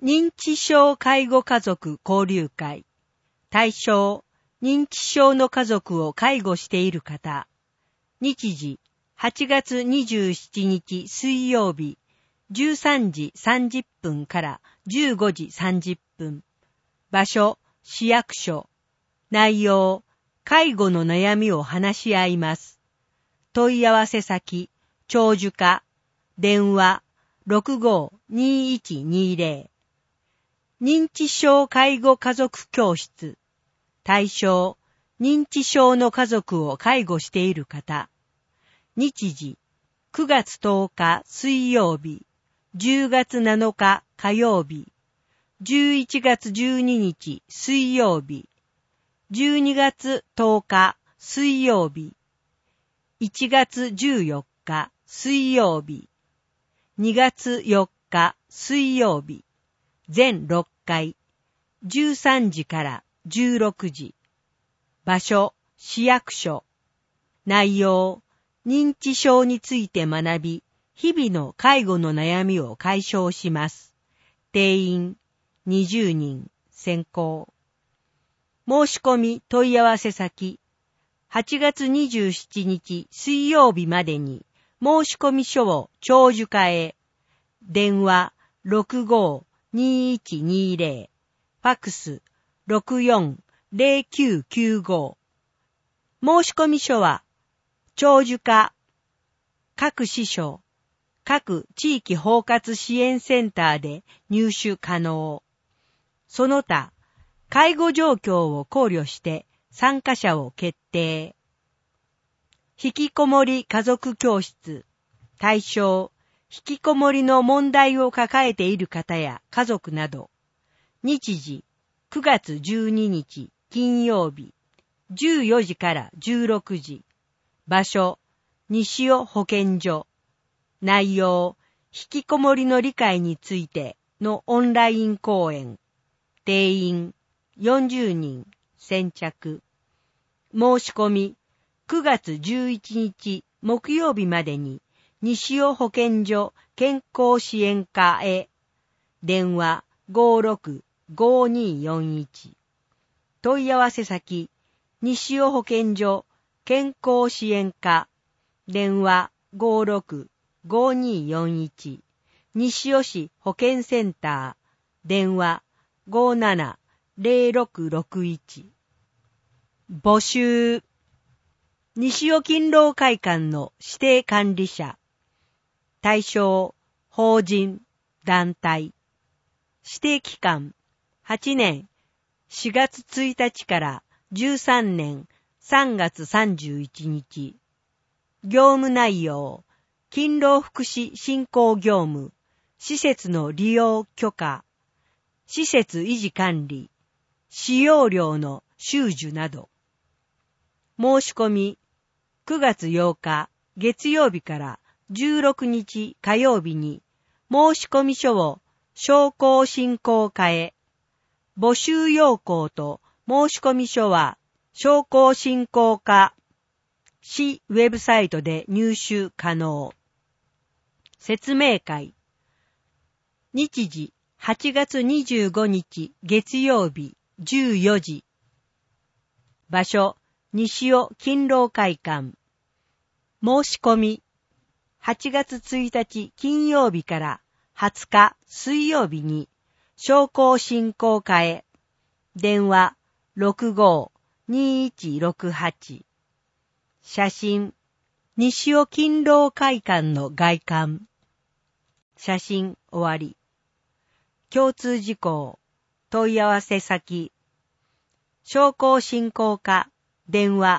認知症介護家族交流会。対象、認知症の家族を介護している方。日時、8月27日水曜日、13時30分から15時30分。場所、市役所。内容、介護の悩みを話し合います。問い合わせ先、長寿課。電話、65-2120。認知症介護家族教室。対象、認知症の家族を介護している方。日時、9月10日水曜日、10月7日火曜日、11月12日水曜日、12月10日水曜日、1月14日水曜日、2月4日水曜日、全6回、13時から16時。場所、市役所。内容、認知症について学び、日々の介護の悩みを解消します。定員、20人、選考。申し込み問い合わせ先、8月27日水曜日までに申し込み書を長寿課へ。電話、65-2120。ファックス、64-0995。申し込み書は、長寿課、各支所、各地域包括支援センターで入手可能。その他、介護状況を考慮して参加者を決定。引きこもり家族教室。対象、引きこもりの問題を抱えている方や家族など。日時、9月12日金曜日、14時から16時。場所、西尾保健所。内容、引きこもりの理解についてのオンライン講演。定員、40人、先着。申し込み、9月11日木曜日までに、西尾保健所健康支援課へ。電話、56-5241。問い合わせ先、西尾保健所健康支援課。電話、56-5241。西尾市保健センター。電話、57-0661。募集。西尾勤労会館の指定管理者。対象、法人、団体。指定期間、8年4月1日から13年3月31日。業務内容、勤労福祉振興業務、施設の利用許可、施設維持管理、使用料の収受など。申し込み、9月8日月曜日から16日火曜日に申し込み書を商工振興課へ。募集要項と申し込み書は商工振興課市ウェブサイトで入手可能。説明会。日時8月25日月曜日14時。場所、西尾勤労会館。申し込み、8月1日金曜日から20日水曜日に商工振興課へ。電話、65-2168。写真、西尾勤労会館の外観。写真終わり。共通事項、問い合わせ先、商工振興課、電話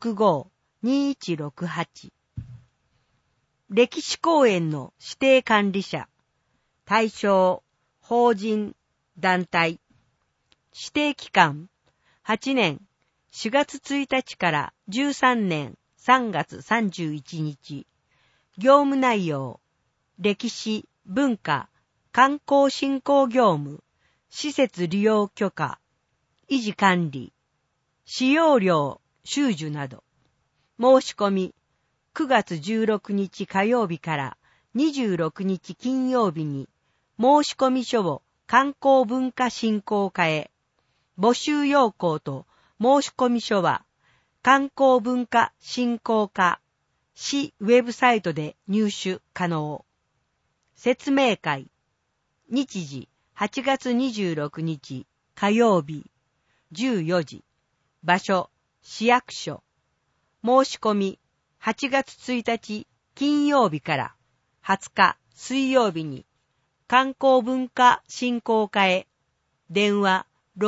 65-2168。歴史公園の指定管理者。対象、法人、団体。指定期間、8年4月1日から13年3月31日。業務内容、歴史、文化、観光振興業務、施設利用許可、維持管理、使用料、収受など。申し込み、9月16日火曜日から26日金曜日に申し込み書を観光文化振興課へ。募集要項と申込書は、観光文化振興課市ウェブサイトで入手可能。説明会。日時8月26日火曜日14時。場所市役所。申し込み8月1日金曜日から20日水曜日に観光文化振興課へ。電話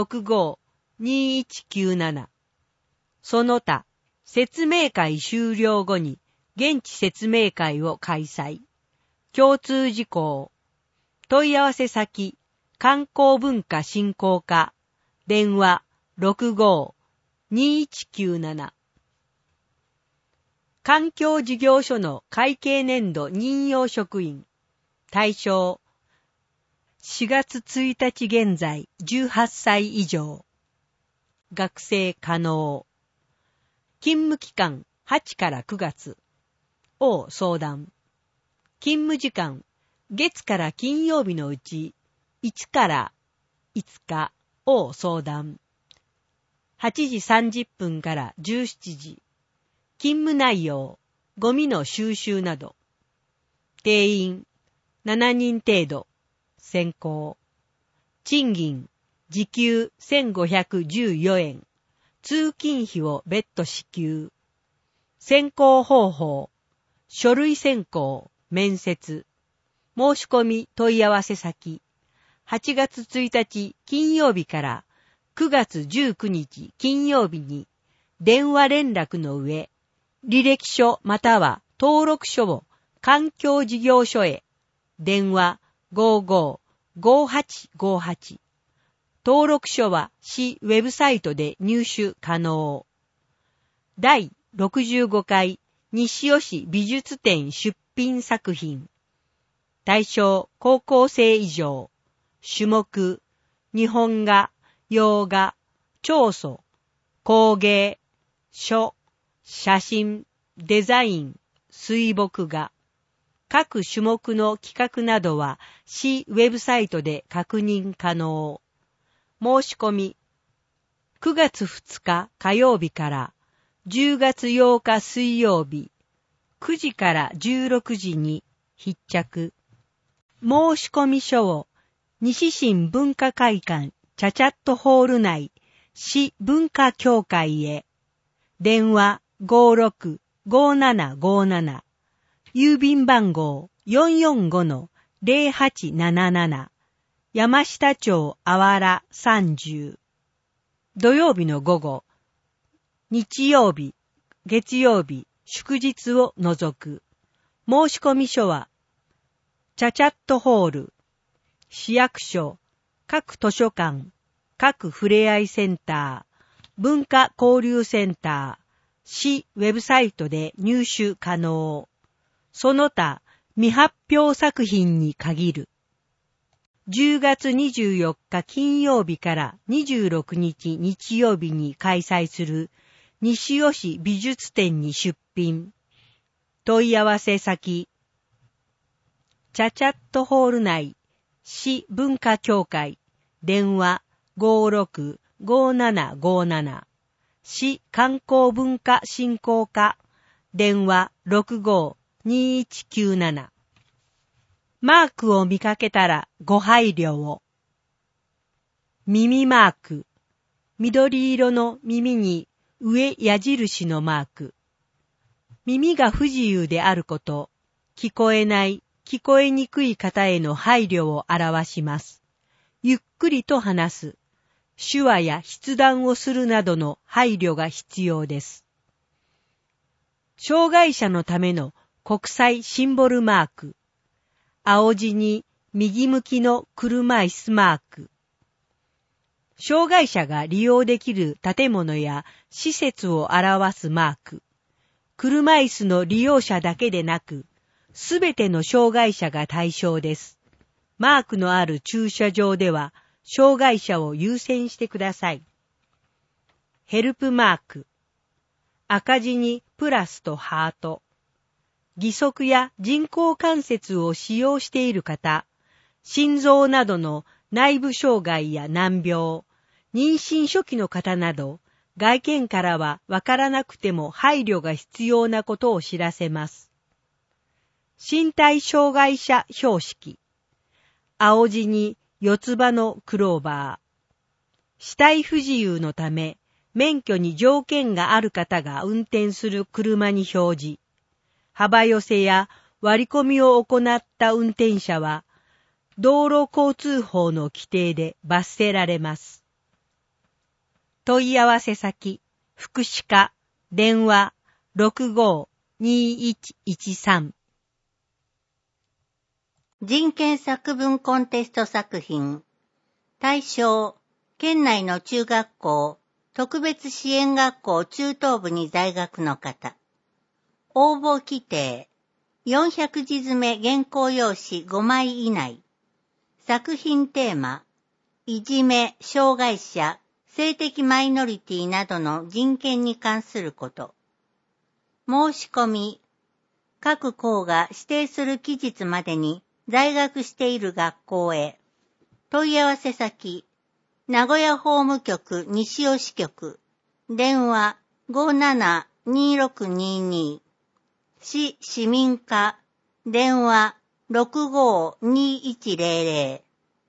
65-2197。その他、説明会終了後に現地説明会を開催。共通事項。問い合わせ先、観光文化振興課。電話65-2197。環境事業所の会計年度任用職員。対象。4月1日現在18歳以上。学生可能。勤務期間8から9月。を相談。勤務時間、月から金曜日のうち1から5日を相談。8時30分から17時。勤務内容、ゴミの収集など。定員、7人程度。選考。賃金、時給1514円。通勤費を別途支給。選考方法。書類選考、面接。申し込み問い合わせ先。8月1日金曜日から9月19日金曜日に電話連絡の上、履歴書または登録書を環境事業所へ。電話55-5858。登録書は市ウェブサイトで入手可能。第65回西尾市美術展出品作品。対象高校生以上。種目、日本画、洋画、彫塑、工芸、書、写真、デザイン、水墨画。各種目の企画などは市ウェブサイトで確認可能。申し込み。9月2日火曜日から10月8日水曜日、9時から16時に必着。申し込み書を西新文化会館チャチャットホール内市文化協会へ。電話56-5757。郵便番号 445-0877。山下町あわら30。土曜日の午後、日曜日、月曜日、祝日を除く。申し込み書は、チャチャットホール、市役所、各図書館、各ふれあいセンター、文化交流センター、市ウェブサイトで入手可能。その他、未発表作品に限る。10月24日金曜日から26日日曜日に開催する西尾市美術展に出品。問い合わせ先。チャチャットホール内市文化協会。電話56-5757。市観光文化振興課。電話65-2197。マークを見かけたらご配慮を。耳マーク。緑色の耳に上矢印のマーク。耳が不自由であること、聞こえない、聞こえにくい方への配慮を表します。ゆっくりと話す。手話や筆談をするなどの配慮が必要です。障害者のための国際シンボルマーク。青字に右向きの車椅子マーク。障害者が利用できる建物や施設を表すマーク。車椅子の利用者だけでなく、すべての障害者が対象です。マークのある駐車場では、障害者を優先してください。ヘルプマーク。赤字にプラスとハート。義足や人工関節を使用している方、心臓などの内部障害や難病、妊娠初期の方など、外見からはわからなくても配慮が必要なことを知らせます。身体障害者標識。青地に四つ葉のクローバー。視体不自由のため、免許に条件がある方が運転する車に表示。幅寄せや割り込みを行った運転者は、道路交通法の規定で罰せられます。問い合わせ先、福祉課、電話 65-2113。 人権作文コンテスト作品。対象、県内の中学校、特別支援学校中等部に在学の方。応募規定、400字詰め原稿用紙5枚以内。作品テーマ、いじめ、障害者、性的マイノリティなどの人権に関すること。申し込み、各校が指定する期日までに在学している学校へ。問い合わせ先、名古屋法務局西尾支局、電話 572622。市市民課、電話 65-2100。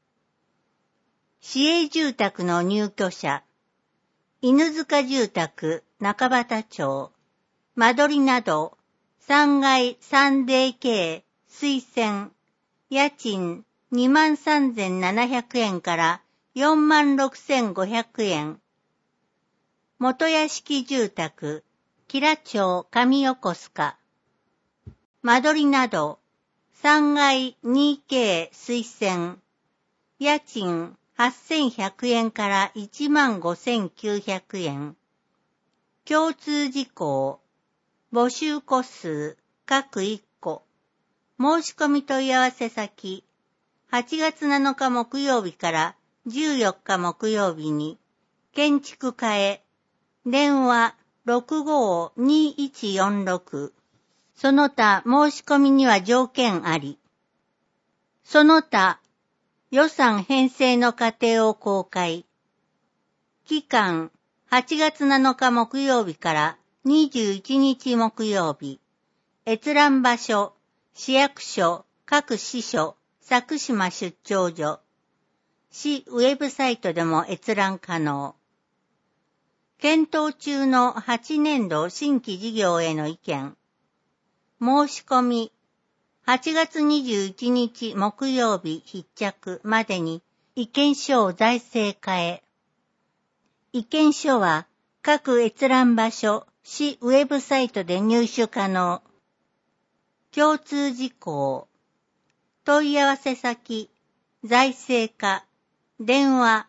市営住宅の入居者、犬塚住宅中畑町、間取りなど、3階 3DK 推薦、家賃23,700円から46,500円。元屋敷住宅、吉良町上横須賀。間取りなど、3階 2K 推薦、家賃8,100円から15,900円。共通事項、募集個数、各1個。申し込み問い合わせ先、8月7日木曜日から14日木曜日に、建築課へ、電話 65-2146。その他申し込みには条件あり。その他、予算編成の過程を公開。期間、8月7日木曜日から21日木曜日。閲覧場所、市役所、各支所、佐久島出張所。市ウェブサイトでも閲覧可能。検討中の8年度新規事業への意見。申し込み、8月21日木曜日必着までに意見書を財政課へ。意見書は各閲覧場所、市ウェブサイトで入手可能。共通事項。問い合わせ先、財政課、電話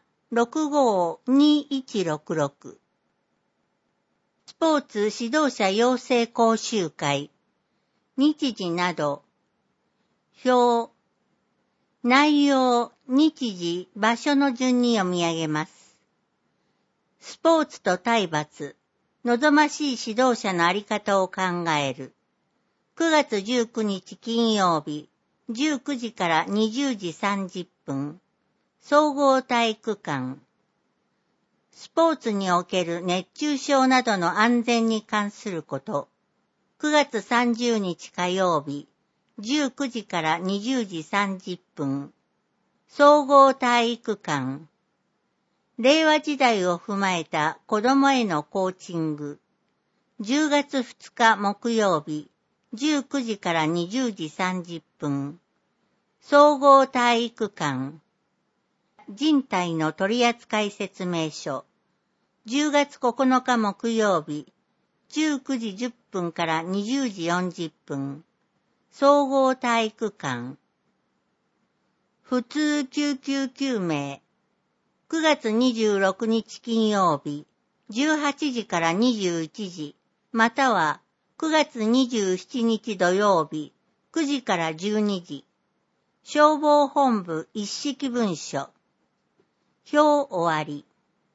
65-2166。スポーツ指導者養成講習会。日時など、表、内容、日時、場所の順に読み上げます。スポーツと体罰、望ましい指導者のあり方を考える。9月19日金曜日、19時から20時30分、総合体育館。スポーツにおける熱中症などの安全に関すること。9月30日火曜日、19時から20時30分、総合体育館。令和時代を踏まえた子どもへのコーチング。10月2日木曜日、19時から20時30分、総合体育館。人体の取扱説明書。10月9日木曜日、19時10分から20時40分、総合体育館。普通救急救命。9月26日金曜日、18時から21時、または9月27日土曜日、9時から12時。消防本部一式文書。表終わり。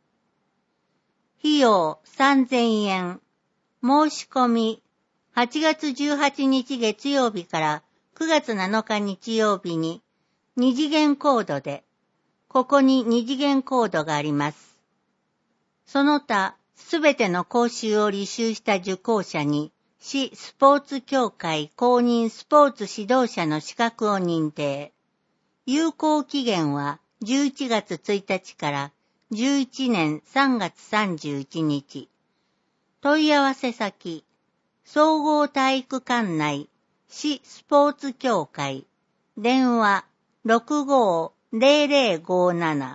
費用3000円。申し込み、8月18日月曜日から9月7日日曜日に、2次元コードで、 ここに二次元コードがあります。その他、すべての講習を履修した受講者に、市スポーツ協会公認スポーツ指導者の資格を認定。有効期限は11月1日から11年3月31日。問い合わせ先、総合体育館内市スポーツ協会電話 650057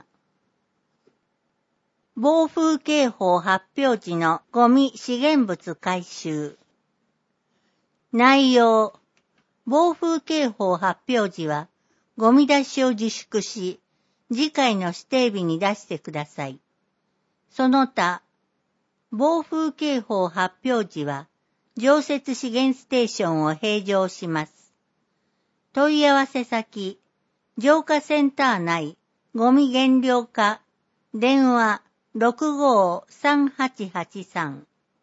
暴風警報発表時のゴミ資源物回収。内容、暴風警報発表時はゴミ出しを自粛し、次回の指定日に出してください。その他、暴風警報発表時は常設資源ステーションを閉場します。問い合わせ先、浄化センター内ゴミ減量課電話653883。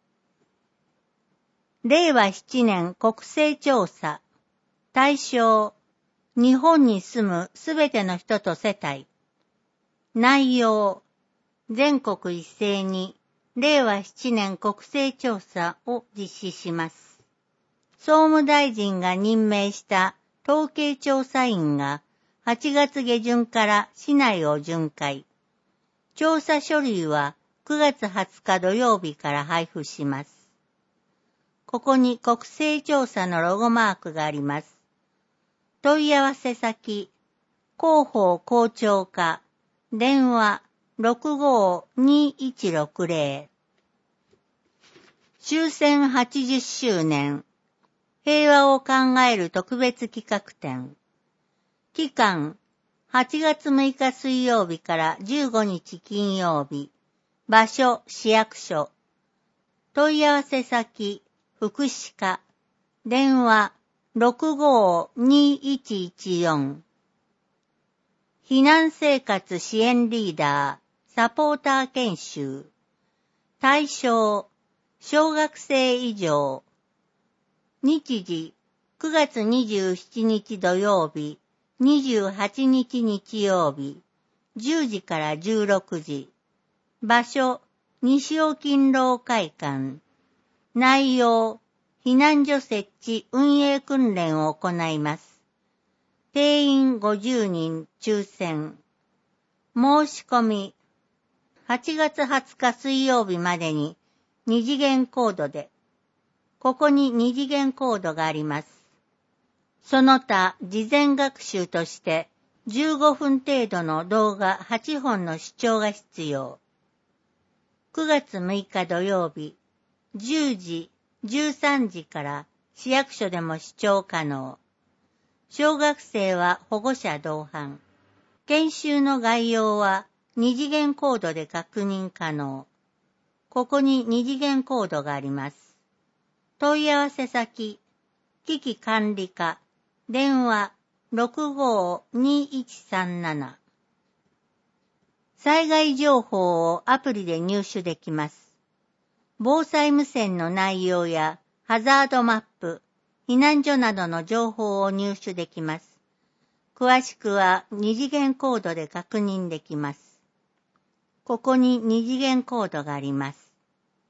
令和7年国勢調査。対象、日本に住むすべての人と世帯。内容、全国一斉に令和7年国勢調査を実施します。総務大臣が任命した統計調査員が8月下旬から市内を巡回。調査書類は9月20日土曜日から配布します。ここに国勢調査のロゴマークがあります。問い合わせ先、広報校長課、電話652160。終戦80周年、平和を考える特別企画展。期間、8月6日水曜日から15日金曜日。場所、市役所。問い合わせ先、福祉課。電話、652114。避難生活支援リーダー、サポーター研修。対象、小学生以上。日時、9月27日土曜日、28日日曜日、10時から16時。場所、西尾勤労会館。内容、避難所設置運営訓練を行います。定員50人抽選。申し込み、8月20日水曜日までに二次元コードで、ここに二次元コードがあります。その他、事前学習として15分程度の動画8本の視聴が必要。9月6日土曜日、10時、13時から市役所でも視聴可能。小学生は保護者同伴。研修の概要は二次元コードで確認可能。ここに二次元コードがあります。問い合わせ先、危機管理課、電話652137。災害情報をアプリで入手できます。防災無線の内容やハザードマップ、避難所などの情報を入手できます。詳しくは二次元コードで確認できます。ここに二次元コードがあります。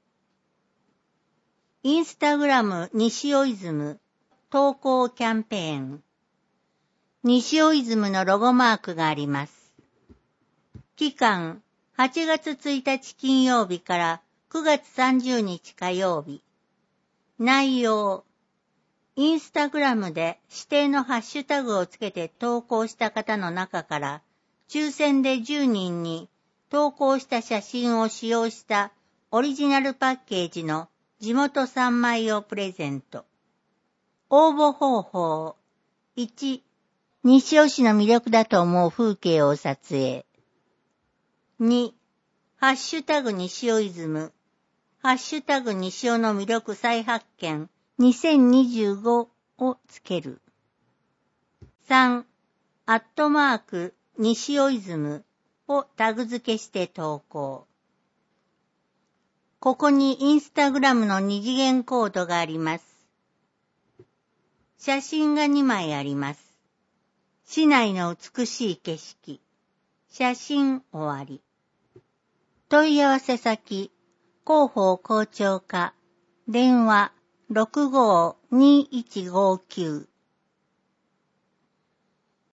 インスタグラム西尾イズム投稿キャンペーン。西尾イズムのロゴマークがあります。期間、8月1日金曜日から9月30日火曜日。内容、インスタグラムで指定のハッシュタグをつけて投稿した方の中から、抽選で10人に投稿した写真を使用したオリジナルパッケージの地元3枚をプレゼント。応募方法。1、西尾市の魅力だと思う風景を撮影。2、ハッシュタグ西尾イズム。ハッシュタグ西尾の魅力再発見2025をつける。3、西尾イズムをタグ付けして投稿。ここにインスタグラムの二次元コードがあります。写真が2枚あります。市内の美しい景色。 写真終わり。問い合わせ先、広報校長課、電話65-2159